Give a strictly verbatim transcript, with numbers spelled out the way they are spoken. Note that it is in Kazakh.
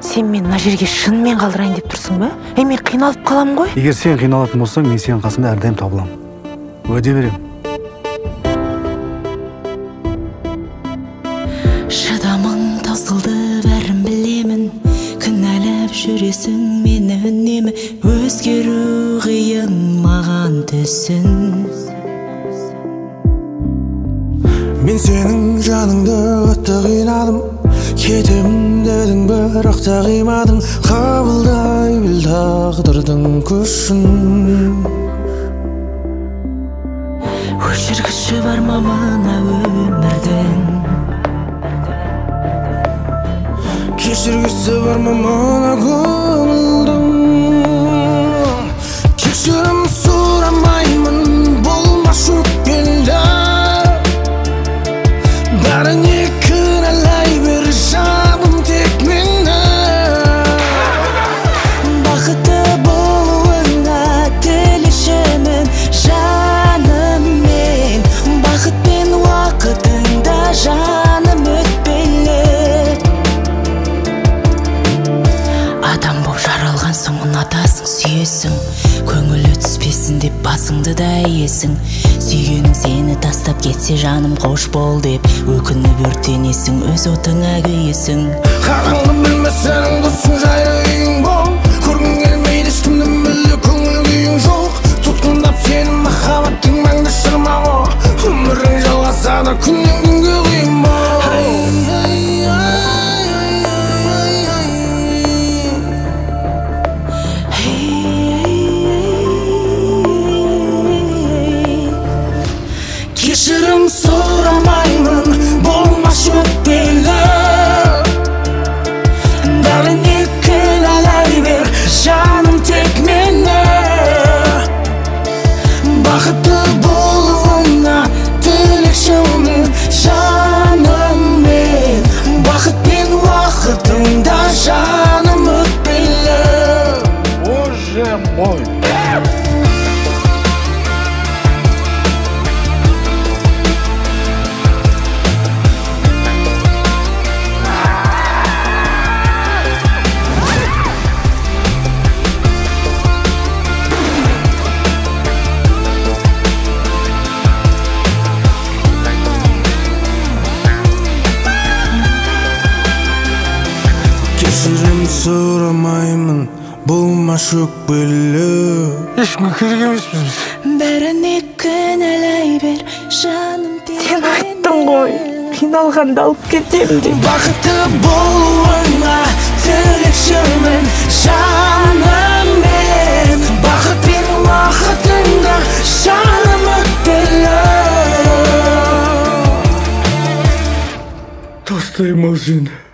Сен мен мына жерге шынымен қалдырайын деп тұрсың ба? Ей, мен қиналып қалам ғой. Егер сен қиналатын болсаң, мен сенің қасында әрдайым табылам. Уәде берем. Шыдамың таусылды, бәрін білемін. Кінәлап жүресің мені үнемі. Өзгеру қиын маған түсін. Мен сенің жаныңды қатты қинадым, кетемін дедің бірақ та қимадың. Қабылдай біл тағдырдың күшін. Өшіргіші бар ма мына өмірдің? Кешіргісі бар ма мына көңілдің? Кешірім сұрамаймын, болмас өкпелі. Бәріне кінәлай бер жаным тек мені. Бақытты болуыңа тілешімін жаным мен. Бақыт пен уақытыңда жаным өтпелі. Адам боп жаралған соң ұнатасың, сүйесің. Көңілі түспесін деп басыңды да иесің. Сүйгенің сені тастап кетсе жаным қош бол деп өкініп өртенесің, өз отыңа күйесің. Қараңғы білмес сенің досың жайлы үйің бол. Көргің келмейді ешкімді мүлде көңіл күйің жоқ. Тұтқындап сенің махаббаттың мәңгі шырмауы. Өмірің жалғасады күннен күнге қиын бол. Кешірім сұрамаймын, болмас өкпелі. Бәріне кінәлай бер жаным тек мені. Бақытты болуыңа тілекшімін жаным мен. Бақыт пен уақытыңда жаным өтпелі. Боже мой! Кешірім сұрамаймын, болмас өкпелі. Ешкімге керек емеспіз біз. Бәріне кінәлай бер жаным тек Сен айттың ғой, қиналғанда алып кетемін деп. Бақытты болуыңа тілекшімін жаным мен. Бақыт пен уақытыңда жаным өтпелі. Тастаймын сені.